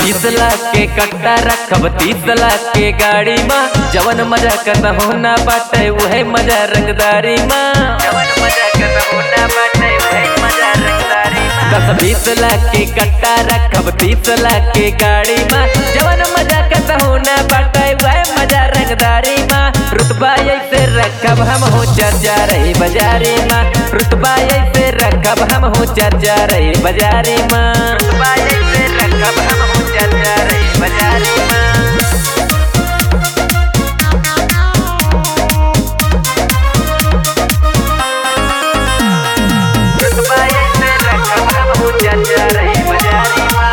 20 लाख के कट्टा रखब 30 लाख के गाड़ी माँ। जवन मजा करना होना बाटे वही मजा रंगदारी माँ। जवन मजा करना होना बाटे वही मजा रंगदारी माँ। 10-20 लाख के कट्टा रखब 30 लाख के गाड़ी माँ। जवन मजा करना होना बाटे वही मजा रंगदारी माँ। रुतबा ऐसे रखब हम हो चर्चा रही बाजारी माँ। रुतबा ऐसे रखब हम हो चर्चा रही बाजारी माँ। रुतबा ऐसे रखब हम हो चर्चा रही बाजारी माँ। रुतबा ऐसे रखब हम हो चर्चा रही बाजारी माँ।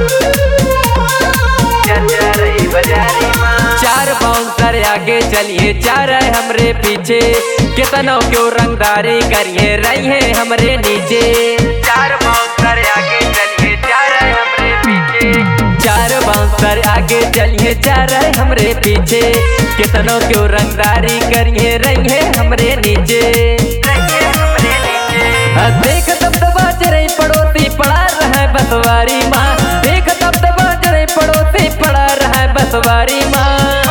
चर्चा रही बाजारी माँ। 4 बाउंसर आगे चलिए 4 है हमरे पीछे। कितनों क्यों रंगदारी करिए रहिए हमरे नीचे। 4 बाउंसर आगे चलिए 4 है हमरे पीछे। 4 बाउंसर आगे चलिए 4 है हमरे पीछे। कितनों क्यों रंगदारी करिए रहिए हमरे नीचे। देख तब दबा जरे पड़ोसी पड़ा रहा है बसवारी माँ। देख तब दबा जरे पड़ोसी पड़ा रहा है बसवारी माँ।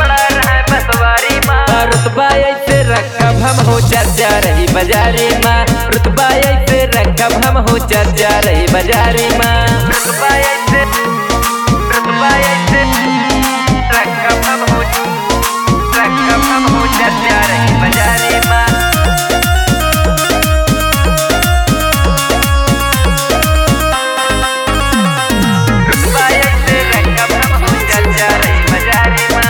रुतबा ऐसे रखब हम हो चर्चा रही बाजारी माँ। रुतबा ऐसे रखब हम हो चर्चा रही बाजारी माँ। रुतबा ऐसे रखब हम हो चर्चा रही बाजारी माँ। रुतबा ऐसे रखब हम हो चर्चा रही बाजारी माँ।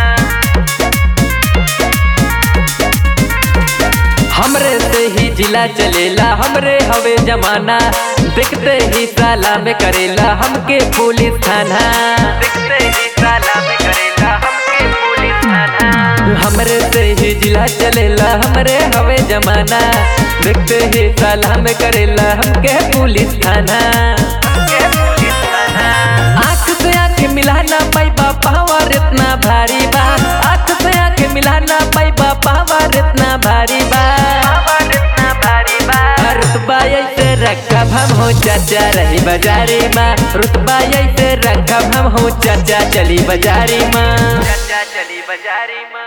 हमरे से ही जिला चलेला हमरे हवे जमाना। देखते ही साला में करेला हमके पुलिस थाना। देखते ही साला में करेला हमके पुलिस थाना। हमरे से ही जिला चलेला हमरे हवे जमाना। देखते ही साला में करेला हमके पुलिस थाना। आँख से आँख मिलाना पैबा पावर इतना भारी बा। आँख से आँख मिलाना पैबा पावर इतना भारी बा। रुतबा ऐसे रखब हम हो चर्चा रही बाजारी माँ। रुतबा ऐसे रखब हम हो चर्चा चली बाजारी माँ। चर्चा चली बाजारी माँ।